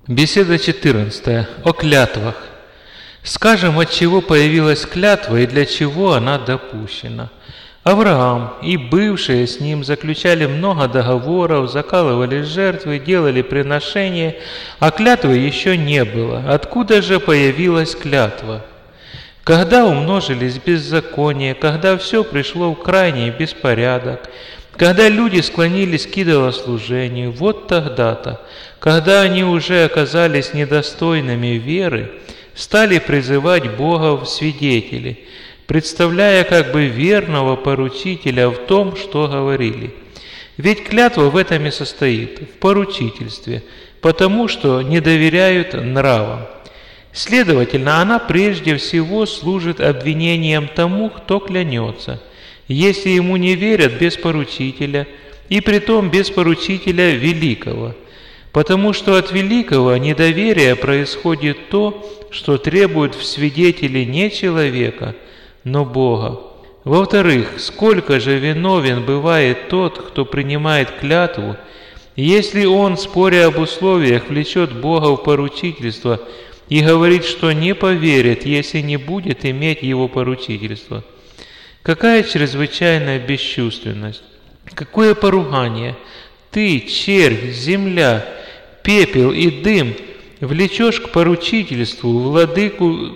Беседа 14. О клятвах. Скажем, от чего появилась клятва и для чего она допущена. Авраам и бывшие с ним заключали много договоров, закалывали жертвы, делали приношения, а клятвы еще не было. Откуда же появилась клятва? Когда умножились беззакония, когда все пришло в крайний беспорядок, когда люди склонились к идолослужению, вот тогда-то, когда они уже оказались недостойными веры, стали призывать Бога в свидетели, представляя как бы верного поручителя в том, что говорили. Ведь клятва в этом и состоит, в поручительстве, потому что не доверяют нравам. Следовательно, она прежде всего служит обвинением тому, кто клянется, если ему не верят без поручителя, и притом без поручителя великого, потому что от великого недоверия происходит то, что требует в свидетели не человека, но Бога. Во-вторых, сколько же виновен бывает тот, кто принимает клятву, если он, споря об условиях, влечет Бога в поручительство и говорит, что не поверит, если не будет иметь его поручительство. Какая чрезвычайная бесчувственность! Какое поругание! Ты, червь, земля, пепел и дым, влечешь к поручительству владыку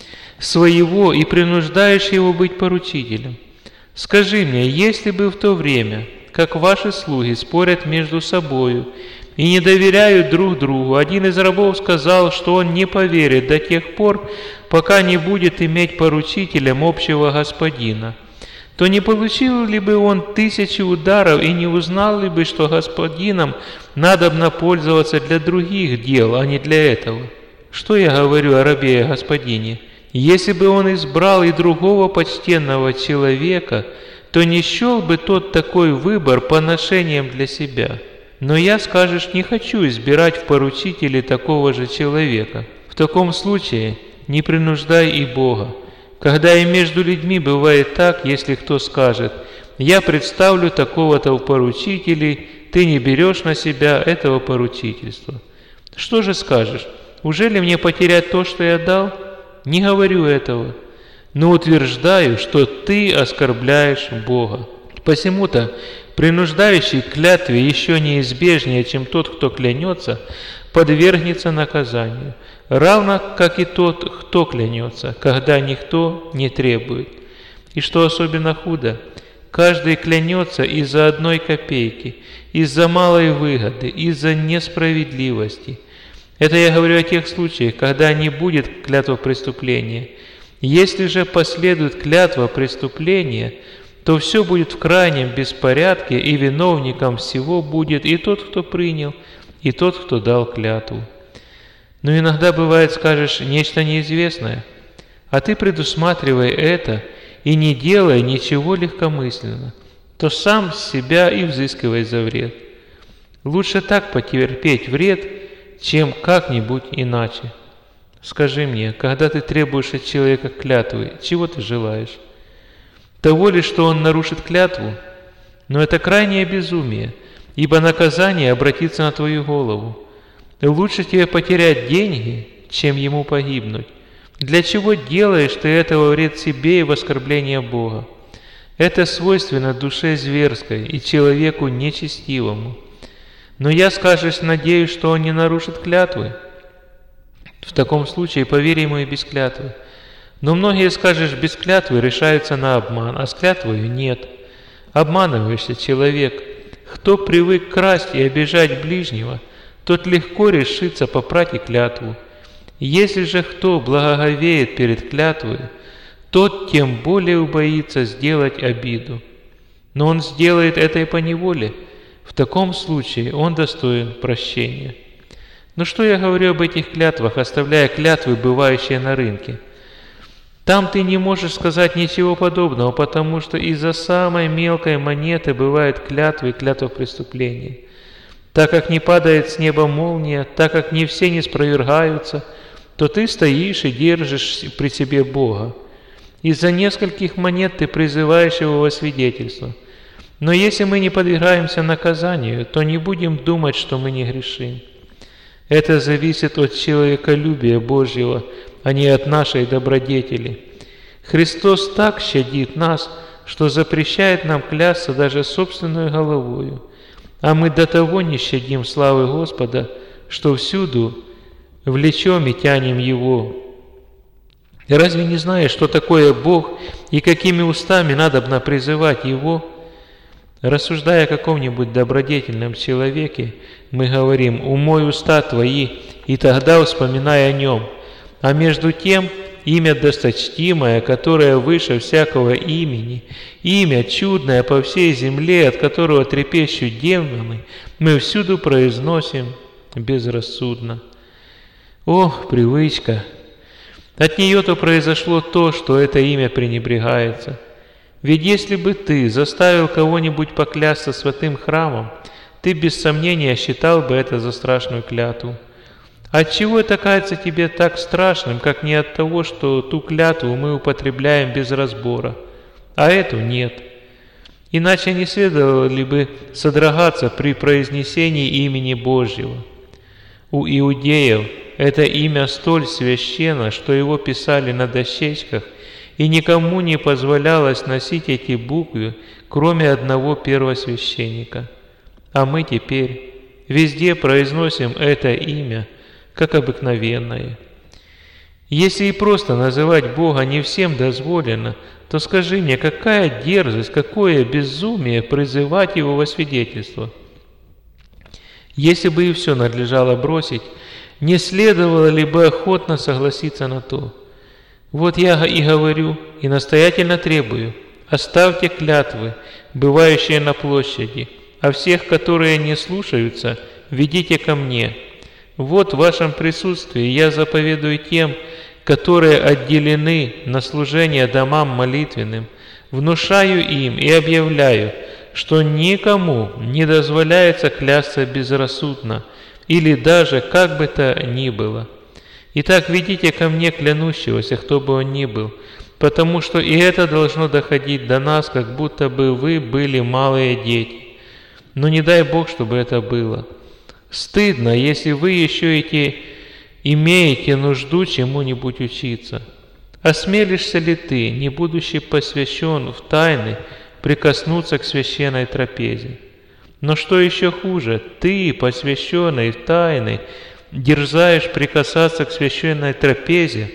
своего и принуждаешь его быть поручителем. Скажи мне, если бы в то время, как ваши слуги спорят между собою и не доверяют друг другу, один из рабов сказал, что он не поверит до тех пор, пока не будет иметь поручителем общего господина, то не получил ли бы он 1000 ударов и не узнал ли бы, что господином надобно пользоваться для других дел, а не для этого? Что я говорю о рабе и о господине? Если бы он избрал и другого почтенного человека, то не счел бы тот такой выбор поношением для себя. Но я, скажешь, не хочу избирать в поручителе такого же человека. В таком случае не принуждай и Бога. Когда и между людьми бывает так, если кто скажет: «Я представлю такого-то в поручителей», ты не берешь на себя этого поручительства. Что же скажешь? Ужели мне потерять то, что я дал? Не говорю этого, но утверждаю, что ты оскорбляешь Бога. Посему-то принуждающий к клятве еще неизбежнее, чем тот, кто клянется, подвергнется наказанию, равно как и тот, кто клянется, когда никто не требует. И что особенно худо, каждый клянется из-за одной копейки, из-за малой выгоды, из-за несправедливости. Это я говорю о тех случаях, когда не будет клятва преступления. Если же последует клятва преступления, то все будет в крайнем беспорядке, и виновником всего будет и тот, кто принял, и тот, кто дал клятву. Но иногда бывает, скажешь, нечто неизвестное, а ты предусматривай это и не делай ничего легкомысленно, то сам себя и взыскивай за вред. Лучше так потерпеть вред, чем как-нибудь иначе. Скажи мне, когда ты требуешь от человека клятвы, чего ты желаешь? Того ли, что он нарушит клятву? Но это крайнее безумие, ибо наказание обратится на твою голову. Лучше тебе потерять деньги, чем ему погибнуть. Для чего делаешь ты это во вред себе и в оскорбление Бога? Это свойственно душе зверской и человеку нечестивому. Но я, скажешь, надеюсь, что он не нарушит клятвы. В таком случае поверь ему и без клятвы. Но многие, скажешь, без клятвы решаются на обман, а с клятвою нет. Обманываешься, человек. Кто привык красть и обижать ближнего, тот легко решится попрать и клятву. Если же кто благоговеет перед клятвой, тот тем более убоится сделать обиду. Но он сделает это и поневоле. В таком случае он достоин прощения. Но что я говорю об этих клятвах, оставляя клятвы, бывающие на рынке? Там ты не можешь сказать ничего подобного, потому что из-за самой мелкой монеты бывают клятвы и клятва преступления. Так как не падает с неба молния, так как не все не спровергаются, то ты стоишь и держишь при себе Бога. Из-за нескольких монет ты призываешь его во свидетельство. Но если мы не подвергаемся наказанию, то не будем думать, что мы не грешим. Это зависит от человеколюбия Божьего, а не от нашей добродетели. Христос так щадит нас, что запрещает нам клясться даже собственной головою. А мы до того не щадим славы Господа, что всюду влечем и тянем Его. Разве не знаешь, что такое Бог и какими устами надобно призывать Его? Рассуждая о каком-нибудь добродетельном человеке, мы говорим: «Умой уста твои, и тогда вспоминай о нем». А между тем, имя досточтимое, которое выше всякого имени, имя чудное по всей земле, от которого трепещут демоны, мы всюду произносим безрассудно. Ох, привычка! От нее-то произошло то, что это имя пренебрегается. Ведь если бы ты заставил кого-нибудь поклясться святым храмом, ты без сомнения считал бы это за страшную клятву. Отчего это кажется тебе так страшным, как не от того, что ту клятву мы употребляем без разбора, а эту нет? Иначе не следовало ли бы содрогаться при произнесении имени Божьего? У иудеев это имя столь священно, что его писали на дощечках, и никому не позволялось носить эти буквы, кроме одного первосвященника. А мы теперь везде произносим это имя, как обыкновенное. Если и просто называть Бога не всем дозволено, то скажи мне, какая дерзость, какое безумие призывать Его во свидетельство? Если бы и все надлежало бросить, не следовало ли бы охотно согласиться на то? Вот я и говорю, и настоятельно требую: оставьте клятвы, бывающие на площади, а всех, которые не слушаются, ведите ко мне. Вот в вашем присутствии я заповедую тем, которые отделены на служение домам молитвенным, внушаю им и объявляю, что никому не дозволяется клясться безрассудно, или даже как бы то ни было. Итак, ведите ко мне клянущегося, кто бы он ни был, потому что и это должно доходить до нас, как будто бы вы были малые дети. Но не дай Бог, чтобы это было. Стыдно, если вы еще имеете нужду чему-нибудь учиться. Осмелишься ли ты, не будучи посвящен в тайны, прикоснуться к священной трапезе? Но что еще хуже, ты, посвященный в тайны, дерзаешь прикасаться к священной трапезе,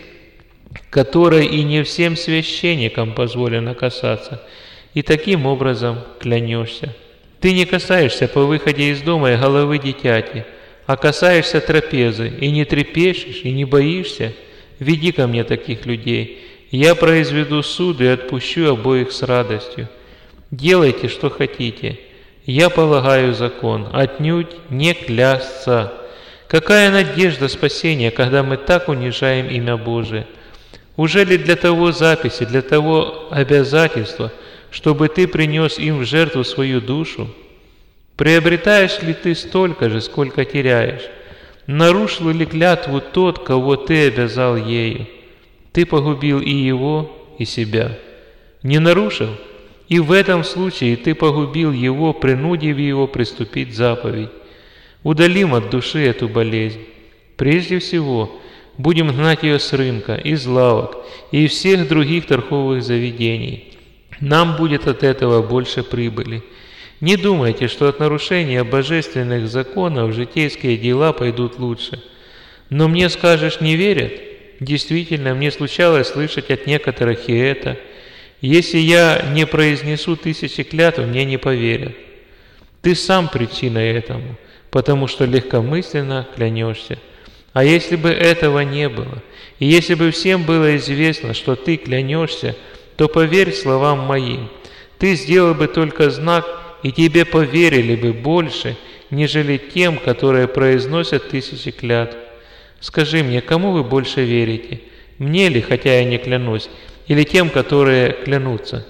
которой и не всем священникам позволено касаться, и таким образом клянешься. Ты не касаешься по выходе из дома головы дитяти, а касаешься трапезы, и не трепещешь, и не боишься. Веди ко мне таких людей, я произведу суд и отпущу обоих с радостью. Делайте, что хотите. Я полагаю закон, отнюдь не клясться. Какая надежда спасения, когда мы так унижаем имя Божие? Уже ли для того записи, для того обязательства, чтобы ты принес им в жертву свою душу? Приобретаешь ли ты столько же, сколько теряешь? Нарушил ли клятву тот, кого ты обязал ею? Ты погубил и его, и себя. Не нарушил? И в этом случае ты погубил его, принудив его приступить заповедь. Удалим от души эту болезнь. Прежде всего, будем гнать ее с рынка, из лавок и из всех других торговых заведений. Нам будет от этого больше прибыли. Не думайте, что от нарушения божественных законов житейские дела пойдут лучше. Но мне, скажешь, не верят? Действительно, мне случалось слышать от некоторых и это. Если я не произнесу 1000 клятв, мне не поверят. Ты сам причина этому, потому что легкомысленно клянешься. А если бы этого не было, и если бы всем было известно, что ты клянешься, то поверь словам моим. Ты сделал бы только знак, и тебе поверили бы больше, нежели тем, которые произносят 1000 клятв. Скажи мне, кому вы больше верите? Мне ли, хотя я не клянусь, или тем, которые клянутся?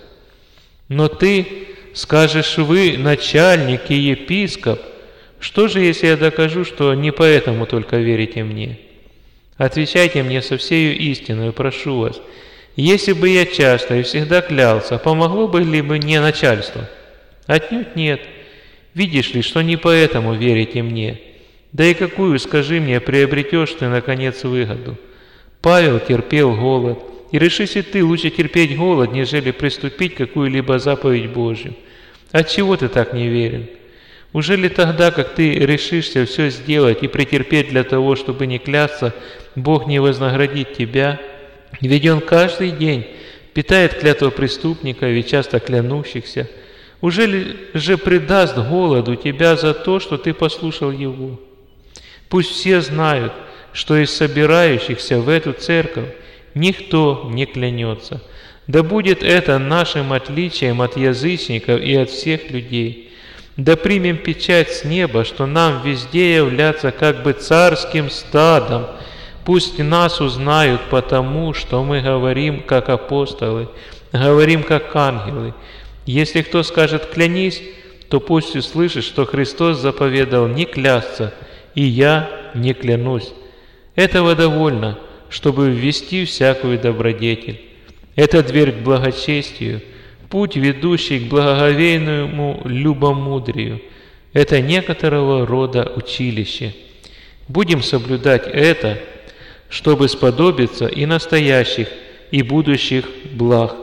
Но ты скажешь: вы начальник и епископ. Что же, если я докажу, что не поэтому только верите мне? Отвечайте мне со всею истиной, прошу вас. Если бы я часто и всегда клялся, помогло бы ли мне начальство? Отнюдь нет. Видишь ли, что не поэтому верите мне. Да и какую, скажи мне, приобретешь ты, наконец, выгоду? Павел терпел голод. И решись и ты лучше терпеть голод, нежели приступить к какую-либо заповедь Божью. Отчего ты так не верен? Уже ли тогда, как ты решишься все сделать и претерпеть для того, чтобы не клясться, Бог не вознаградит тебя? Ведь Он каждый день питает клятву преступников и часто клянущихся. Уже ли же предаст голоду тебя за то, что ты послушал Его? Пусть все знают, что из собирающихся в эту церковь никто не клянется. Да будет это нашим отличием от язычников и от всех людей. Да примем печать с неба, что нам везде являться как бы царским стадом. Пусть нас узнают потому, что мы говорим как апостолы, говорим как ангелы. Если кто скажет «клянись», то пусть услышит, что Христос заповедал не клясться, и я не клянусь. Этого довольно, чтобы ввести всякую добродетель. Это дверь к благочестию, путь, ведущий к благоговейному любомудрию. Это некоторого рода училище. Будем соблюдать это, чтобы сподобиться и настоящих, и будущих благ.